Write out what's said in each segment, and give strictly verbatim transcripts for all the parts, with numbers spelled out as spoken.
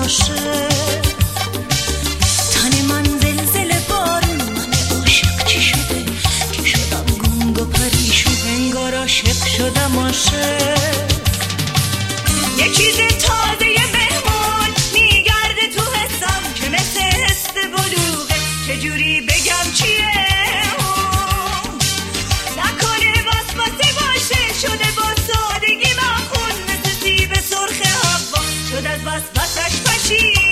عاشق. تن من زلزله بارون، من عاشق چی شده که شدم گنگ و پریشون، انگار عاشق شدم عاشق. یه چیز تازه مهمون میگرده تو حسم که مثل حس بلوغه، چجوری بگم چیه اون؟ نکنه وسوسه باشه، شده با سادگی مخون، مثل سیب سرخ هوا شد از وسوسش پشیمون.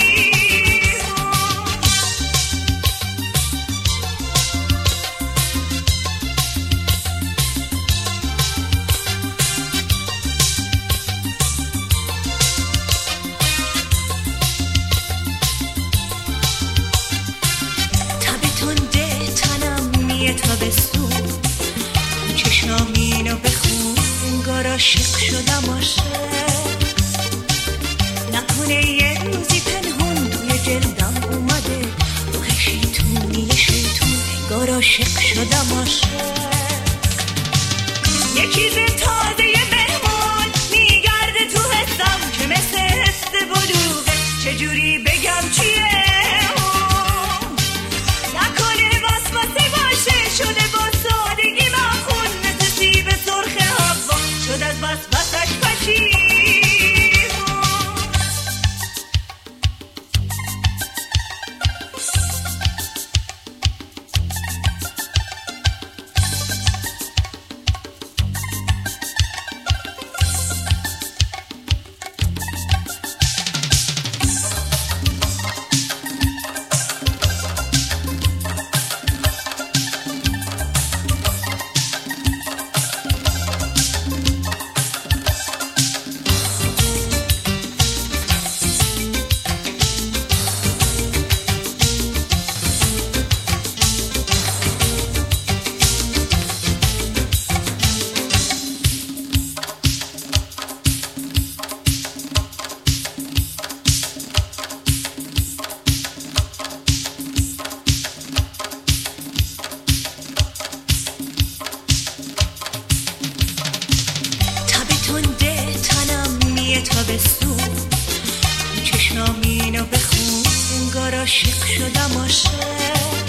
تابستون چشامینو بخون، انگار عاشق شدم عاشق. نکنه یه روزی پنهون توی جلدم اومده روح شیطونی شیطون، انگار عاشق شدم عاشق. یه چیز تازه مهمون میگرده تو حسم که مثل حس بلوغه، چجوری بگم چیه شده با سادگی مخون، مثل سیب سرخ هوا شد از وسوسش پشیمون. تابستون چشامینو بخون، انگار عاشق شدم عاشق.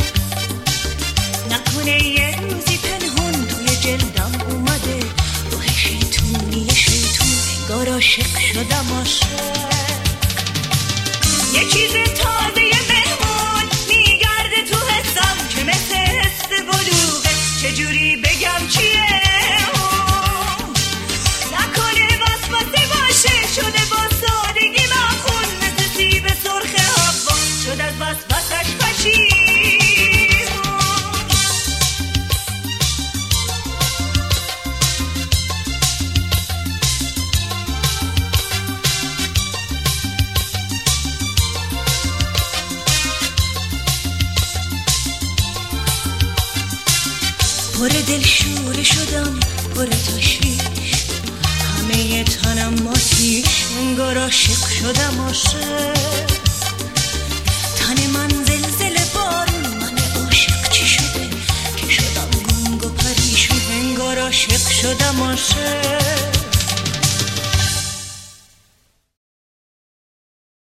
نکنه یه روزی پنهون توی جلدم اومده روح شیطونی شیطون، انگار عاشق شدم عاشق. یه چیز تازه مهمون میگرده تو حسم که مثل حس بلوغه، چجوری بگم چیه اون؟ نکنه وسوسه باشه، شده با سادگی مخون، مثل سیب سرخ هوا شد از وسوسش پشیمون. پر دل شوره شدم، پر تشویش، همه تنم آتیش، انگار عاشق شدم عاشق. تن من زلزله بارون، من عاشق چی شده که شدم گنگ و پریشون، انگار عاشق شدم عاشق.